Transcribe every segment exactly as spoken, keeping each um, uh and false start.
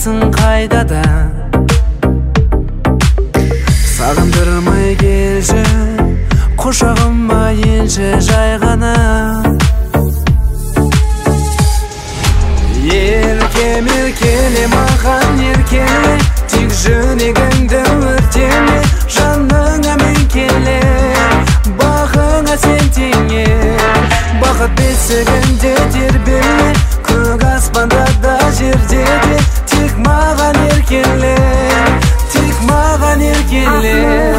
барасың қайдада, сағындырмай келші, құшағыма енші жай ғана. Еркем еркеле маған еркеле, тек жүрегіңді өртеме, жаныңа мен келе, бағыңа сен теңе. Бақыт бесігінде тербеле, көк аспанда да жерде де, тек маған еркеле, тек маған еркеле.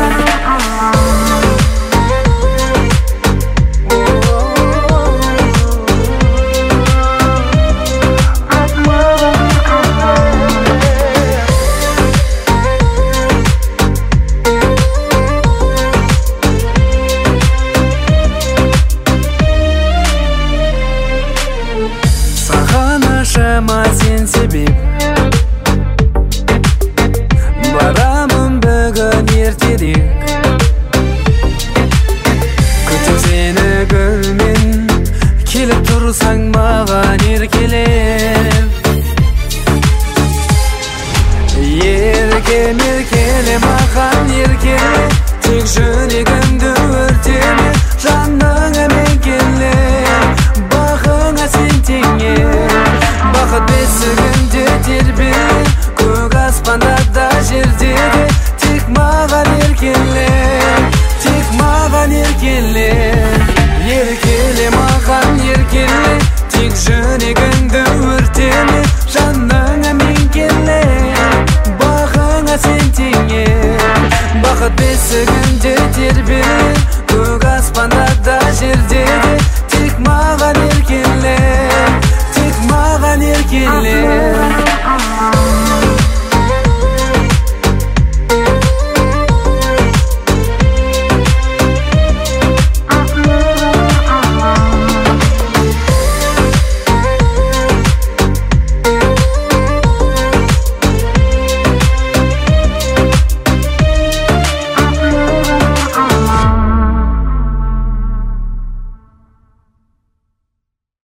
Шама сен себеп, барамын бүгін ертедек, күтіп сені гүлмен, келіп тұрсаң маған еркелеп. Еркем еркеле маған еркеле, тек жүрегімді өртеме, жаныңа мен келе, бағыңа сен теңе. Бақыт бесігінде тербеле, көк аспанда да жерде де, тек маған еркеле, тек маған еркеле. Еркеле маған еркеле, тек жүрегіңді өртеме, жаныңа мен келе, бағыңа сен теңе. Бақыт бесігінде тербеле, көк аспанда да жерде де, тек маған еркеле, тек маған еркеле.